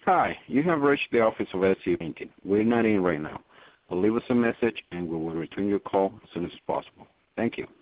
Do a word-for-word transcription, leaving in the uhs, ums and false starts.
Hi, you have reached the office of S C Banking. We're not in right now. But leave us a message and we will return your call as soon as possible. Thank you.